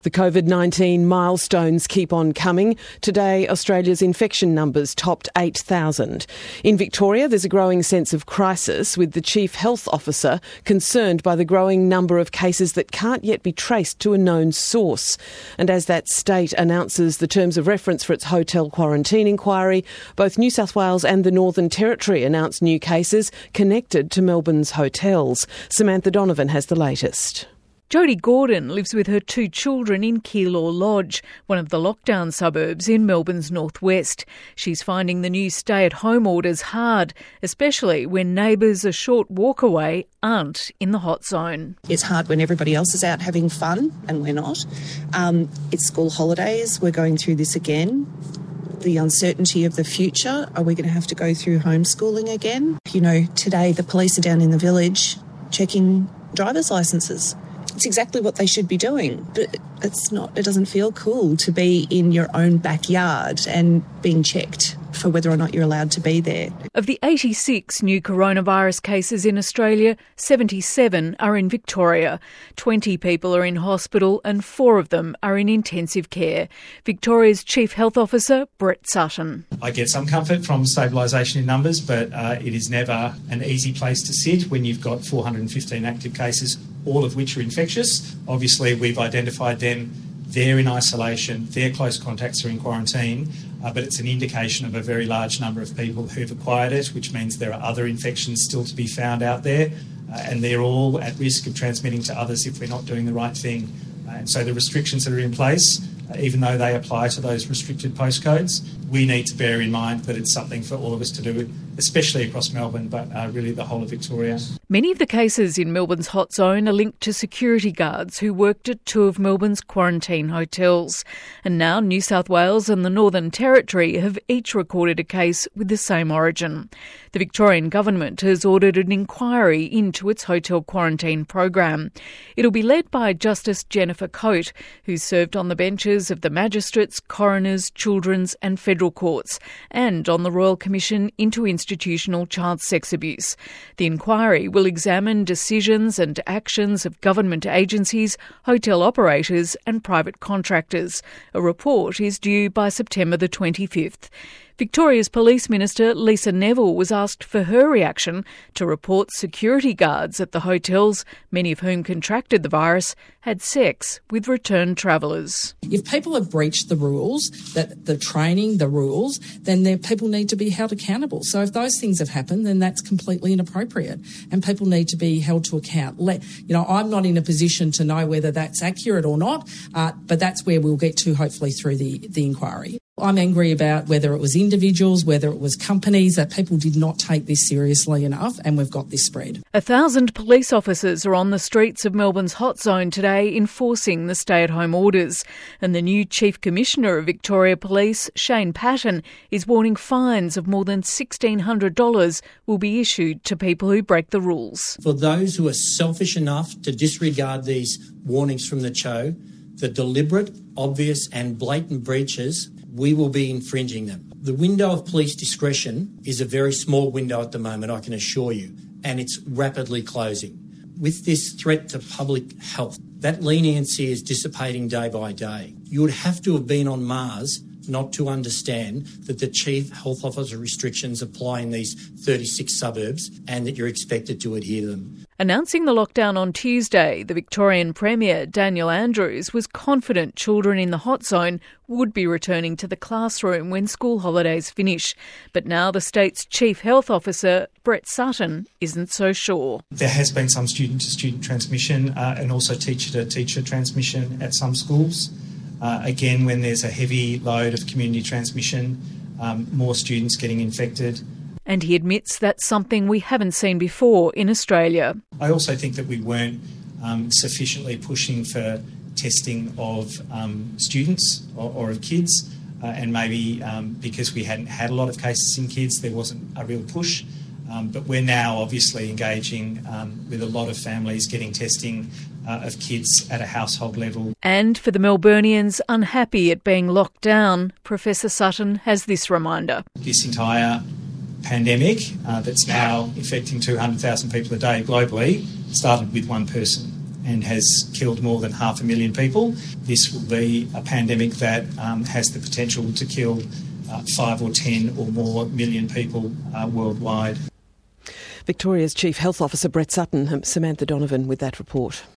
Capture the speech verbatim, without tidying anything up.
The COVID nineteen milestones keep on coming. Today, Australia's infection numbers topped eight thousand. In Victoria, there's a growing sense of crisis, with the Chief Health Officer concerned by the growing number of cases that can't yet be traced to a known source. And as that state announces the terms of reference for its hotel quarantine inquiry, both New South Wales and the Northern Territory announced new cases connected to Melbourne's hotels. Samantha Donovan has the latest. Jodie Gordon lives with her two children in Keilor Lodge, one of the lockdown suburbs in Melbourne's northwest. She's finding the new stay-at-home orders hard, especially when neighbours a short walk away aren't in the hot zone. It's hard when everybody else is out having fun and we're not. Um, it's school holidays. We're going through this again. The uncertainty of the future. Are we going to have to go through homeschooling again? You know, today the police are down in the village checking driver's licences. It's exactly what they should be doing, but it's not. It doesn't feel cool to be in your own backyard and being checked for whether or not you're allowed to be there. Of the eighty-six new coronavirus cases in Australia, seventy-seven are in Victoria. twenty people are in hospital and four of them are in intensive care. Victoria's Chief Health Officer, Brett Sutton. I get some comfort from stabilisation in numbers, but uh, it is never an easy place to sit when you've got four hundred fifteen active cases, all of which are infectious. Obviously, we've identified them. They're in isolation, their close contacts are in quarantine, uh, but it's an indication of a very large number of people who've acquired it, which means there are other infections still to be found out there, uh, and they're all at risk of transmitting to others if we're not doing the right thing. Uh, and so the restrictions that are in place, uh, even though they apply to those restricted postcodes, we need to bear in mind that it's something for all of us to do, especially across Melbourne, but uh, really the whole of Victoria. Many of the cases in Melbourne's hot zone are linked to security guards who worked at two of Melbourne's quarantine hotels. And now New South Wales and the Northern Territory have each recorded a case with the same origin. The Victorian government has ordered an inquiry into its hotel quarantine program. It'll be led by Justice Jennifer Coate, who served on the benches of the Magistrates, Coroners, Children's and Federal Courts, and on the Royal Commission into Institutional Child Sex Abuse. The inquiry will examine decisions and actions of government agencies, hotel operators and private contractors. A report is due by September the twenty-fifth. Victoria's Police Minister Lisa Neville was asked for her reaction to reports security guards at the hotels, many of whom contracted the virus, had sex with returned travellers. If people have breached the rules, that the training, the rules, then people need to be held accountable. So if those things have happened, then that's completely inappropriate and people need to be held to account. Let, you know, I'm not in a position to know whether that's accurate or not, uh, but that's where we'll get to hopefully through the, the inquiry. I'm angry about whether it was individuals, whether it was companies, that people did not take this seriously enough and we've got this spread. A thousand police officers are on the streets of Melbourne's hot zone today enforcing the stay-at-home orders. And the new Chief Commissioner of Victoria Police, Shane Patton, is warning fines of more than sixteen hundred dollars will be issued to people who break the rules. For those who are selfish enough to disregard these warnings from the C H O, the deliberate, obvious and blatant breaches, we will be infringing them. The window of police discretion is a very small window at the moment, I can assure you, and it's rapidly closing. With this threat to public health, that leniency is dissipating day by day. You would have to have been on Mars not to understand that the Chief Health Officer restrictions apply in these thirty-six suburbs and that you're expected to adhere to them. Announcing the lockdown on Tuesday, the Victorian Premier, Daniel Andrews, was confident children in the hot zone would be returning to the classroom when school holidays finish. But now the state's Chief Health Officer, Brett Sutton, isn't so sure. There has been some student-to-student transmission uh, and also teacher-to-teacher transmission at some schools. Uh, again, when there's a heavy load of community transmission, um, more students getting infected. And he admits that's something we haven't seen before in Australia. I also think that we weren't um, sufficiently pushing for testing of um, students or, or of kids, uh, and maybe um, because we hadn't had a lot of cases in kids, there wasn't a real push. Um, but we're now obviously engaging um, with a lot of families getting testing uh, of kids at a household level. And for the Melburnians unhappy at being locked down, Professor Sutton has this reminder. This entire pandemic uh, that's now infecting two hundred thousand people a day globally started with one person. and has killed more than half a million people. This will be a pandemic that um, has the potential to kill uh, five or ten or more million people uh, worldwide. Victoria's Chief Health Officer Brett Sutton, Samantha Donovan with that report.